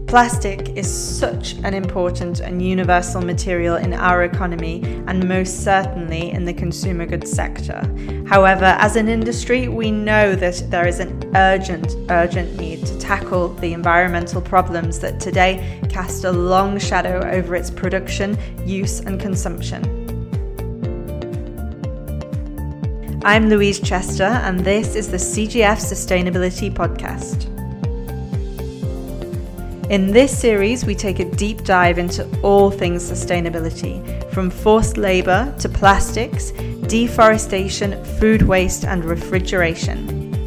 Plastic is such an important and universal material in our economy and most certainly in the consumer goods sector. However, as an industry, we know that there is an urgent need to tackle the environmental problems that today cast a long shadow over its production, use and consumption. I'm Louise Chester and this is the CGF Sustainability Podcast. In this series, we take a deep dive into all things sustainability, from forced labour to plastics, deforestation, food waste and refrigeration.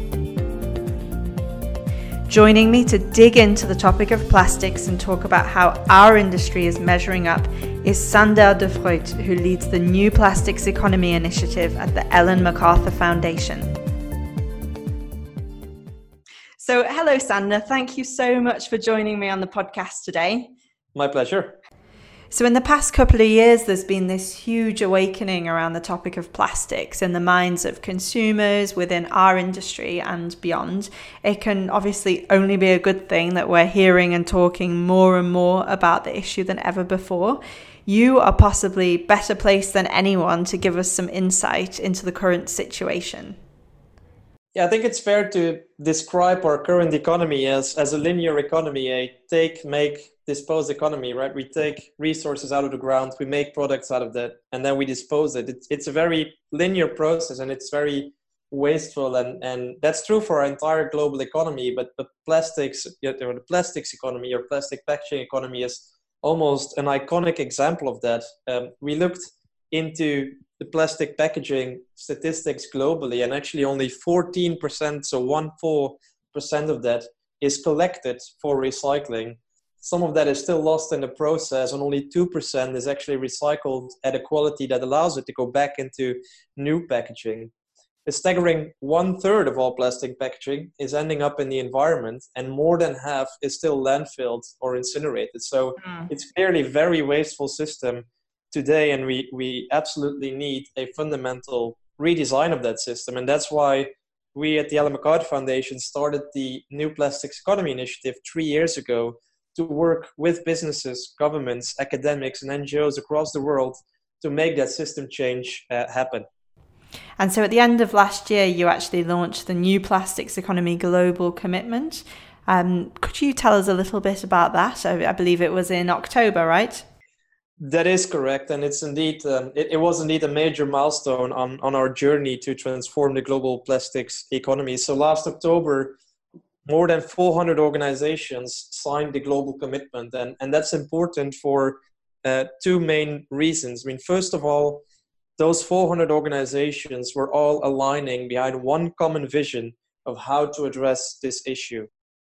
Joining me to dig into the topic of plastics and talk about how our industry is measuring up is Sander de Vroet, who leads the New Plastics Economy Initiative at the Ellen MacArthur Foundation. So, hello, Sander. Thank you so much for joining me on the podcast today. My pleasure. So, in the past couple of years, there's been this huge awakening around the topic of plastics in the minds of consumers within our industry and beyond. It can obviously only be a good thing that we're hearing and talking more and more about the issue than ever before. You are possibly better placed than anyone to give us some insight into the current situation. Yeah, I think it's fair to describe our current economy as a linear economy, a take, make, dispose economy, right? We take resources out of the ground, we make products out of that, and then we dispose it. It's a very linear process and it's very wasteful, and that's true for our entire global economy. But plastics, the plastics economy or plastic packaging economy is almost an iconic example of that. We looked into the plastic packaging statistics globally, and actually only 14%, so 14% of that is collected for recycling. Some of that is still lost in the process, and only 2% is actually recycled at a quality that allows it to go back into new packaging. A staggering 1/3 of all plastic packaging is ending up in the environment, and more than half is still landfilled or incinerated. So it's clearly a very wasteful system today, and we absolutely need a fundamental redesign of that system. And that's why we at the Ellen MacArthur Foundation started the New Plastics Economy Initiative 3 years ago to work with businesses, governments, academics, and NGOs across the world to make that system change happen. And so at the end of last year, you actually launched the New Plastics Economy Global Commitment. Could you tell us a little bit about that? I believe it was in October, right? That is correct, and it's indeed it was indeed a major milestone on our journey to transform the global plastics economy. So last October, more than 400 organizations signed the global commitment, and that's important for two main reasons. I mean, first of all, those 400 organizations were all aligning behind one common vision of how to address this issue.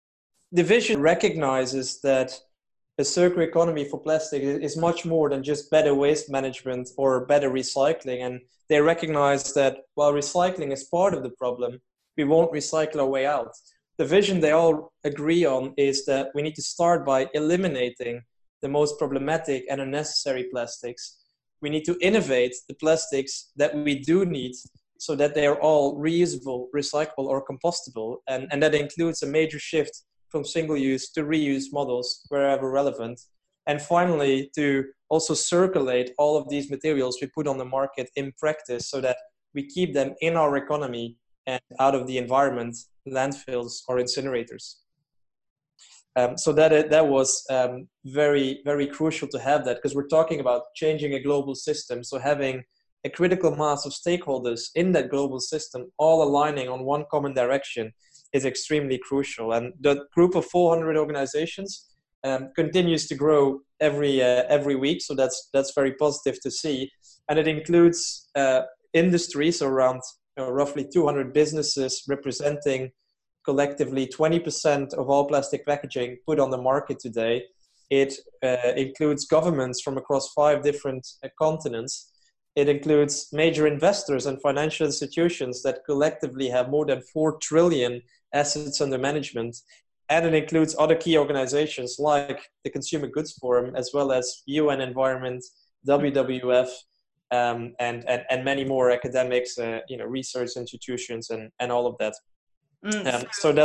The vision recognizes that a circular economy for plastic is much more than just better waste management or better recycling. And they recognize that while recycling is part of the problem, we won't recycle our way out. The vision they all agree on is that we need to start by eliminating the most problematic and unnecessary plastics. We need to innovate the plastics that we do need so that they are all reusable, recyclable, or compostable. And that includes a major shift from single-use to reuse models wherever relevant. And finally, to also circulate all of these materials we put on the market in practice so that we keep them in our economy and out of the environment, landfills or incinerators. So that was very, very crucial to have that, because we're talking about changing a global system. So having a critical mass of stakeholders in that global system all aligning on one common direction is extremely crucial. And the group of 400 organizations continues to grow every week. So that's very positive to see. And it includes industries, so around roughly 200 businesses representing collectively 20% of all plastic packaging put on the market today. It includes governments from across 5 different continents. It includes major investors and financial institutions that collectively have more than 4 trillion assets under management. And it includes other key organizations like the Consumer Goods Forum, as well as UN Environment, WWF, and many more academics, research institutions, and all of that. So that's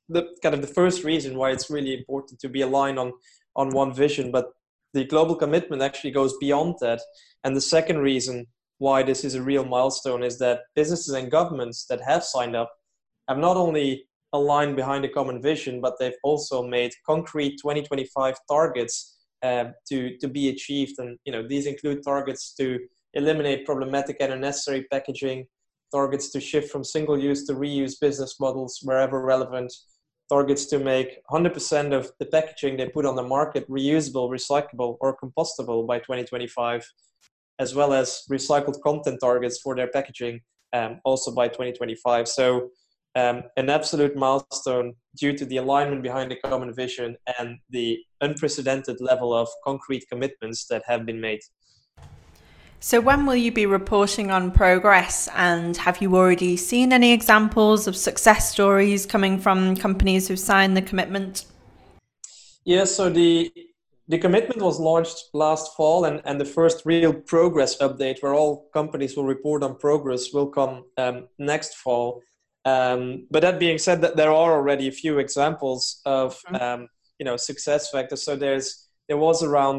the first reason why it's really important to be aligned on one vision. But the global commitment actually goes beyond that. And the second reason why this is a real milestone is that businesses and governments that have signed up have not only aligned behind a common vision, but they've also made concrete 2025 targets to be achieved. And these include targets to eliminate problematic and unnecessary packaging, targets to shift from single-use to reuse business models wherever relevant, targets to make 100% of the packaging they put on the market reusable, recyclable, or compostable by 2025, as well as recycled content targets for their packaging also by 2025. So an absolute milestone due to the alignment behind the common vision and the unprecedented level of concrete commitments that have been made. So when will you be reporting on progress, and have you already seen any examples of success stories coming from companies who signed the commitment? Yeah, so the commitment was launched last fall, and the first real progress update where all companies will report on progress will come next fall. But that being said, that there are already a few examples of success factors. So there was around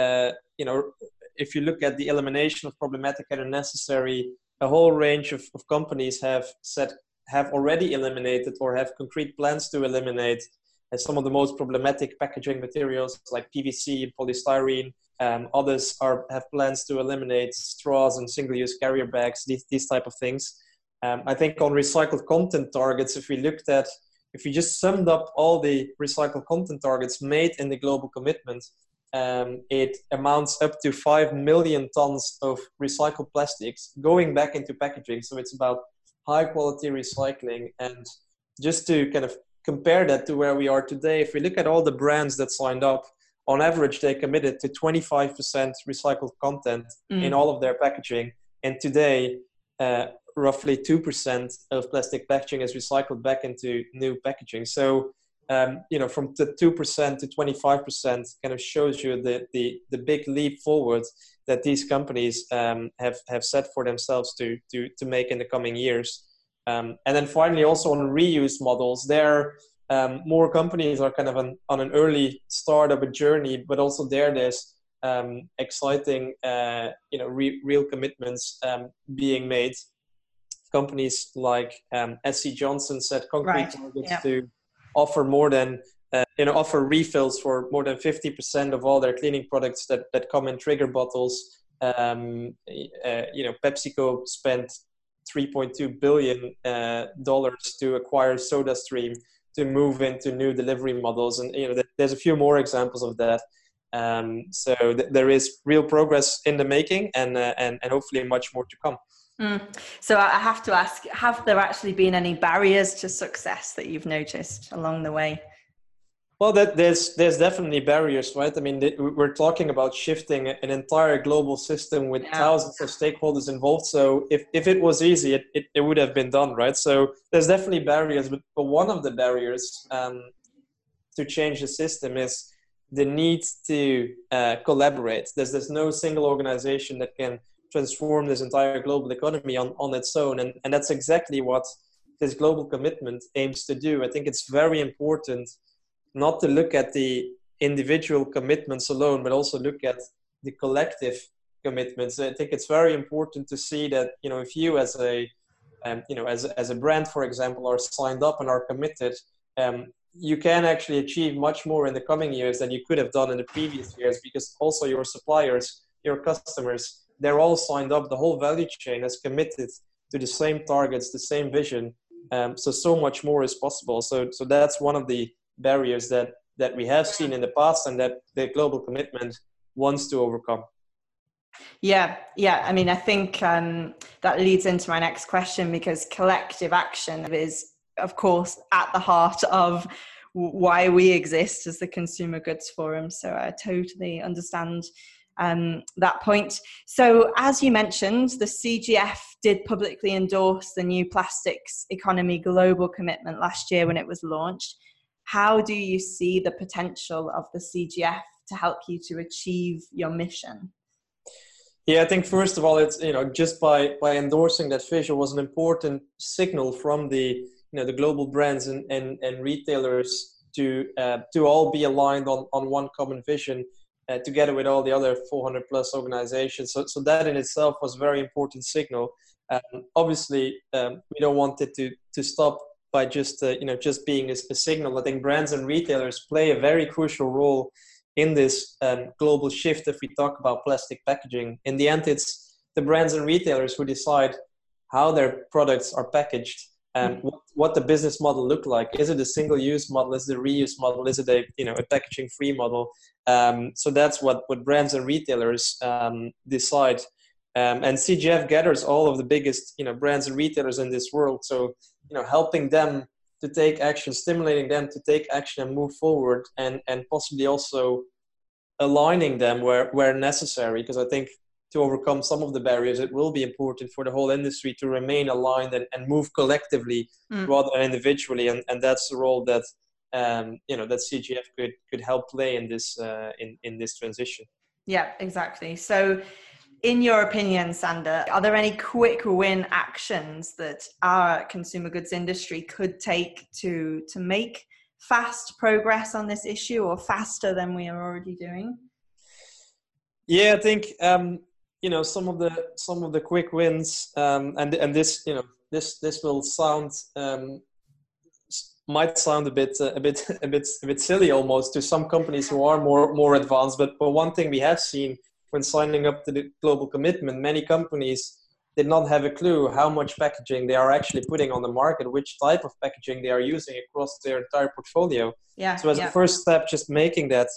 if you look at the elimination of problematic and unnecessary, a whole range of companies have already eliminated or have concrete plans to eliminate some of the most problematic packaging materials like PVC, polystyrene. Others have plans to eliminate straws and single-use carrier bags, these type of things. I think on recycled content targets, if you just summed up all the recycled content targets made in the global commitment, it amounts up to 5 million tons of recycled plastics going back into packaging. So it's about high quality recycling. And just to kind of compare that to where we are today, if we look at all the brands that signed up, on average, they committed to 25% recycled content in all of their packaging. And today, roughly 2% of plastic packaging is recycled back into new packaging. So from the 2% to 25% kind of shows you the big leap forward that these companies have set for themselves to make in the coming years. And then finally, also on reuse models, more companies are kind of on an early start of a journey, but also there's exciting real commitments being made. Companies like SC Johnson set concrete targets to offer more than offer refills for more than 50% of all their cleaning products that come in trigger bottles. PepsiCo spent $3.2 billion to acquire SodaStream to move into new delivery models, and there's a few more examples of that. So there is real progress in the making, and hopefully much more to come. So I have to ask, have there actually been any barriers to success that you've noticed along the way? Well, there's definitely barriers, right? I mean, we're talking about shifting an entire global system with thousands of stakeholders involved. So if it was easy, it would have been done, right? So there's definitely barriers, but one of the barriers to change the system is the need to collaborate. There's no single organization that can transform this entire global economy on its own. And that's exactly what this global commitment aims to do. I think it's very important not to look at the individual commitments alone, but also look at the collective commitments. I think it's very important to see that, if you as a brand, for example, are signed up and are committed, you can actually achieve much more in the coming years than you could have done in the previous years, because also your suppliers, your customers, they're all signed up. The whole value chain is committed to the same targets, the same vision. So much more is possible. So that's one of the barriers that we have seen in the past, and that the global commitment wants to overcome. Yeah. I mean, I think that leads into my next question, because collective action is, of course, at the heart of why we exist as the Consumer Goods Forum. So I totally understand that point. So as you mentioned, the CGF did publicly endorse the new Plastics Economy Global Commitment last year when it was launched. How do you see the potential of the CGF to help you to achieve your mission? Yeah, I think first of all, it's just by endorsing that vision was an important signal from the the global brands and retailers to all be aligned on one common vision, together with all the other 400 plus organizations. So that in itself was a very important signal. Obviously, we don't want it to stop by just just being a signal. I think brands and retailers play a very crucial role in this global shift. If we talk about plastic packaging, in the end, it's the brands and retailers who decide how their products are packaged and what the business model look like. Is it a single-use model? Is it a reuse model? Is it a packaging-free model? So that's what brands and retailers decide. And CGF gathers all of the biggest brands and retailers in this world. So helping them to take action, stimulating them to take action and move forward, and possibly also aligning them where necessary. Because I think to overcome some of the barriers, it will be important for the whole industry to remain aligned and move collectively rather than individually. And that's the role that that CGF could help play in this in this transition. Yeah, exactly. So in your opinion, Sander, are there any quick win actions that our consumer goods industry could take to make fast progress on this issue, or faster than we are already doing? Yeah, I think some of the quick wins, and this this will sound might sound a bit silly almost to some companies who are more advanced, but one thing we have seen when signing up to the global commitment, many companies did not have a clue how much packaging they are actually putting on the market, which type of packaging they are using across their entire portfolio. Yeah. So as a first step, just making that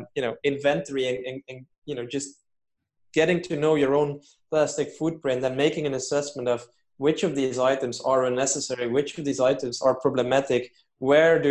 inventory and just getting to know your own plastic footprint and making an assessment of which of these items are unnecessary, which of these items are problematic, where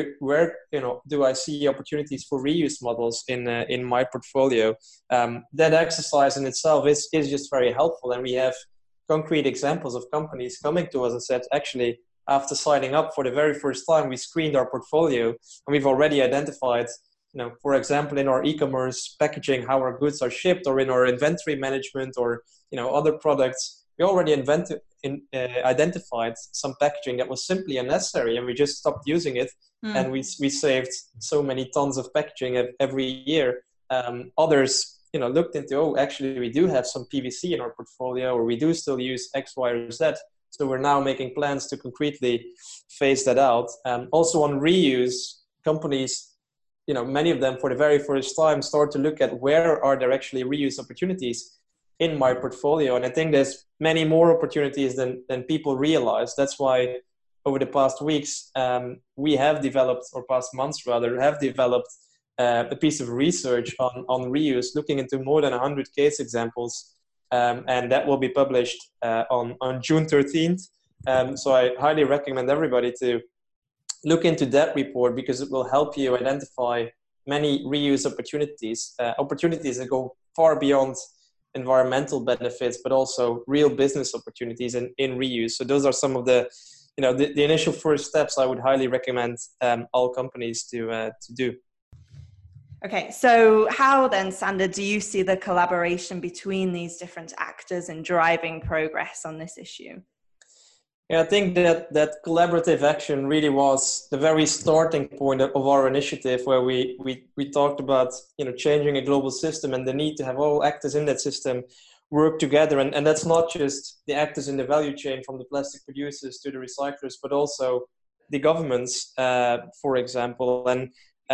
do I see opportunities for reuse models in my portfolio. That exercise in itself is just very helpful, and we have concrete examples of companies coming to us and said, actually, after signing up for the very first time, we screened our portfolio and we've already identified, for example, in our e-commerce packaging, how our goods are shipped, or in our inventory management, or other products, we already identified some packaging that was simply unnecessary, and we just stopped using it. And we saved so many tons of packaging every year. Others looked into, actually we do have some PVC in our portfolio, or we do still use X, Y, or Z. So we're now making plans to concretely phase that out. Also on reuse, companies, many of them for the very first time start to look at where are there actually reuse opportunities in my portfolio. And I think there's many more opportunities than people realize. That's why over the past weeks, we have developed, or past months rather, have developed a piece of research on reuse, looking into more than 100 case examples. And that will be published on June 13th. So I highly recommend everybody to look into that report, because it will help you identify many reuse opportunities that go far beyond environmental benefits, but also real business opportunities in reuse. So those are some of the initial first steps I would highly recommend all companies to do. Okay, so how then, Sander, do you see the collaboration between these different actors in driving progress on this issue? Yeah, I think that collaborative action really was the very starting point of our initiative, where we talked about changing a global system and the need to have all actors in that system work together. And that's not just the actors in the value chain, from the plastic producers to the recyclers, but also the governments, for example. And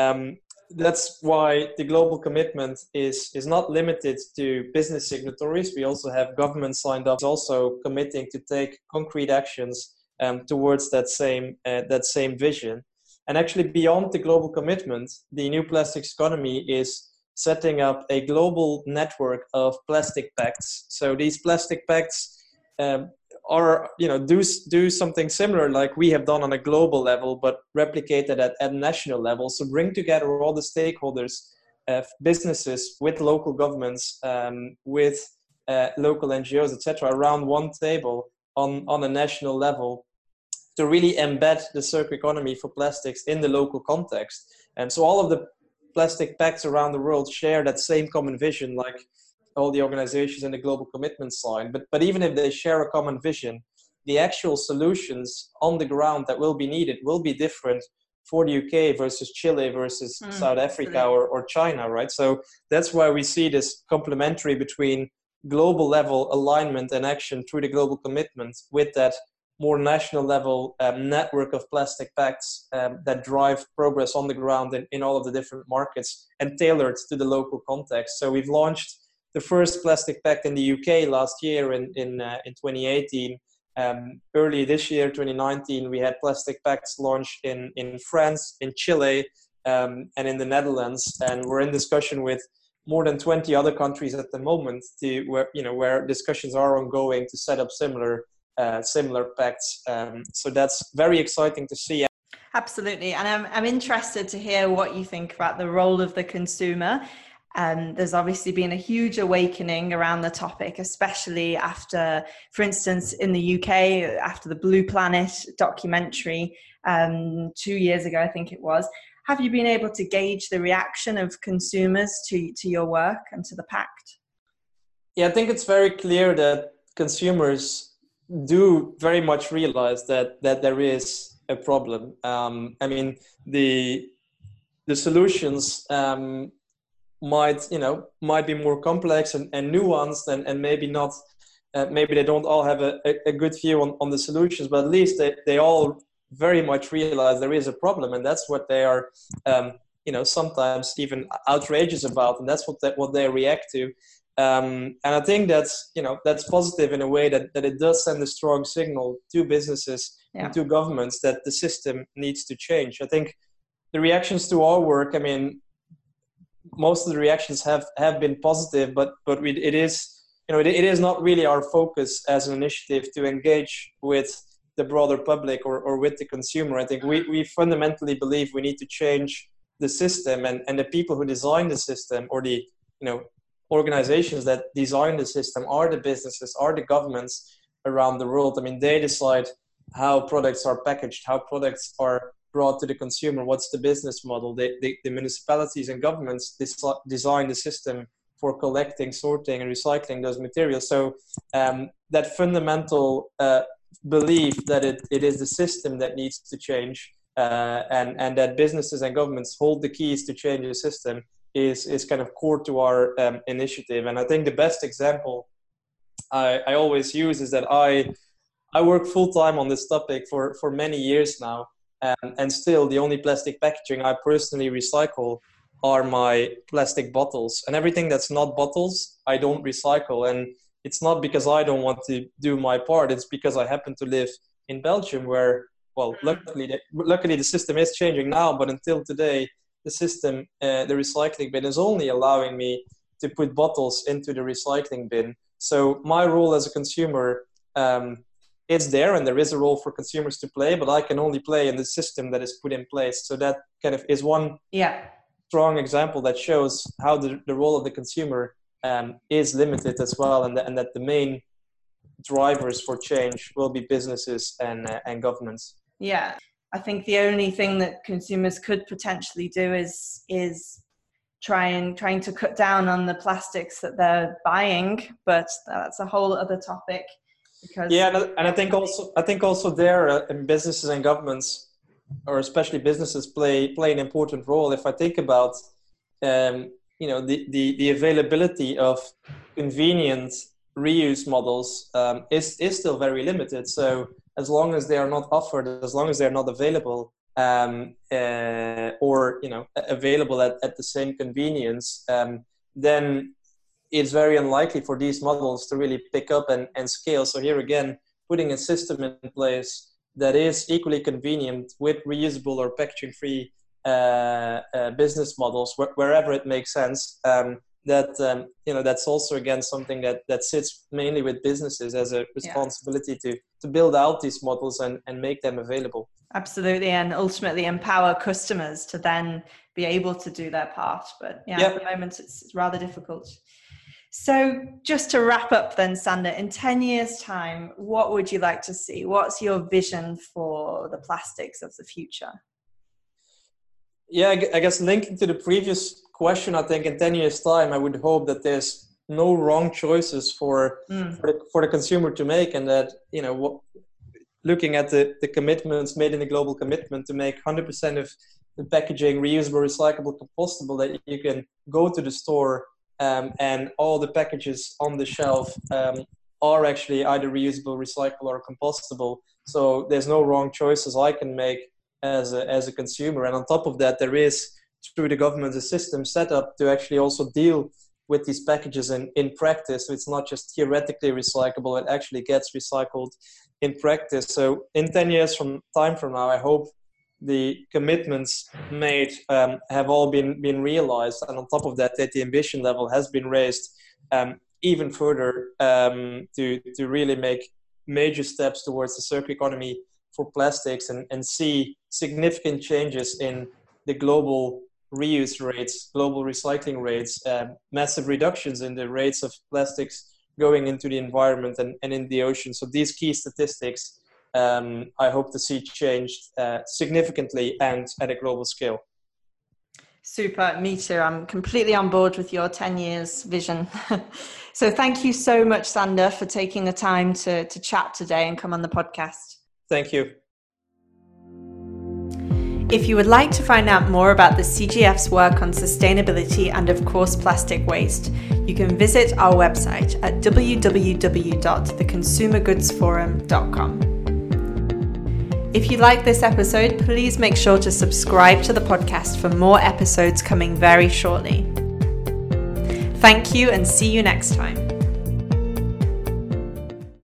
that's why the global commitment is not limited to business signatories. We also have governments signed up, also committing to take concrete actions towards that same vision. And actually, beyond the global commitment, the New Plastics Economy is setting up a global network of plastic pacts. So these plastic pacts are do something similar like we have done on a global level, but replicated at national level. So bring together all the stakeholders, businesses with local governments, with local NGOs, etc., around one table on a national level, to really embed the circular economy for plastics in the local context. And so all of the plastic pacts around the world share that same common vision, like all the organizations in the global commitment sign. But even if they share a common vision, the actual solutions on the ground that will be needed will be different for the UK versus Chile versus South Africa or China, right? So that's why we see this complementary between global level alignment and action through the global commitment with that more national level network of plastic pacts that drive progress on the ground in all of the different markets and tailored to the local context. So we've launched the first plastic pact in the UK last year in 2018. Early this year, 2019, we had plastic pacts launched in France, in Chile, and in the Netherlands. And we're in discussion with more than 20 other countries at the moment where discussions are ongoing to set up similar pacts. So that's very exciting to see. Absolutely. And I'm interested to hear what you think about the role of the consumer. There's obviously been a huge awakening around the topic, especially after, for instance, in the UK, after the Blue Planet documentary 2 years ago, I think it was. Have you been able to gauge the reaction of consumers to your work and to the pact? Yeah, I think it's very clear that consumers do very much realize that there is a problem. I mean, the solutions might be more complex and nuanced and maybe not. Maybe they don't all have a good view on the solutions, but at least they all very much realize there is a problem, and that's what they are, sometimes even outrageous about, and that's what they react to. And I think that's positive in a way that it does send a strong signal to businesses and to governments that the system needs to change. I think the reactions to our work, I mean, most of the reactions have been positive, but it is not really our focus as an initiative to engage with the broader public or with the consumer. I think we fundamentally believe we need to change the system, and the people who design the system, or the organizations that design the system, are the businesses, are the governments around the world. I mean, they decide how products are packaged, how products are brought to the consumer, what's the business model. The municipalities and governments design the system for collecting, sorting, and recycling those materials. So that fundamental belief that it is the system that needs to change, and that businesses and governments hold the keys to change the system is kind of core to our initiative. And I think the best example I always use is that I work full-time on this topic for many years now, and still the only plastic packaging I personally recycle are my plastic bottles, and everything that's not bottles I don't recycle. And it's not because I don't want to do my part, it's because I happen to live in Belgium, where, well, luckily the system is changing now, but until today the system, the recycling bin, is only allowing me to put bottles into the recycling bin. So my role as a consumer, it's there, and there is a role for consumers to play, but I can only play in the system that is put in place. So that kind of is one strong example that shows how the role of the consumer is limited as well, and that the main drivers for change will be businesses and governments. Yeah, I think the only thing that consumers could potentially do is trying to cut down on the plastics that they're buying, but that's a whole other topic. Because and I think also there, businesses and governments, or especially businesses, play an important role. If I think about the availability of convenient reuse models is still very limited. So as long as they are not offered, as long as they're not available, or available at the same convenience, then it's very unlikely for these models to really pick up and scale. So here again, putting a system in place that is equally convenient with reusable or packaging-free business models wherever it makes sense, that's also again something that sits mainly with businesses as a responsibility to build out these models and make them available. Absolutely, and ultimately empower customers to then be able to do their part. But at the moment it's rather difficult. So just to wrap up then, Sander, in 10 years' time, what would you like to see? What's your vision for the plastics of the future? Yeah, I guess linking to the previous question, I think in 10 years' time, I would hope that there's no wrong choices for the consumer to make, and that looking at the commitments made in the global commitment to make 100% of the packaging reusable, recyclable, compostable, that you can go to the store and all the packages on the shelf are actually either reusable, recyclable, or compostable. So there's no wrong choices I can make as a consumer. And on top of that, there is, through the government, a system set up to actually also deal with these packages in practice. So it's not just theoretically recyclable, it actually gets recycled in practice. So in 10 years from now, I hope the commitments made have all been realized, and on top of that the ambition level has been raised even further to really make major steps towards the circular economy for plastics and see significant changes in the global reuse rates, global recycling rates, massive reductions in the rates of plastics going into the environment and in the ocean. So these key statistics I hope to see changed significantly and at a global scale. Super, me too. I'm completely on board with your 10 years vision. So thank you so much, Sander, for taking the time to chat today and come on the podcast. Thank you. If you would like to find out more about the CGF's work on sustainability and, of course, plastic waste, you can visit our website at www.theconsumergoodsforum.com. If you like this episode, please make sure to subscribe to the podcast for more episodes coming very shortly. Thank you and see you next time.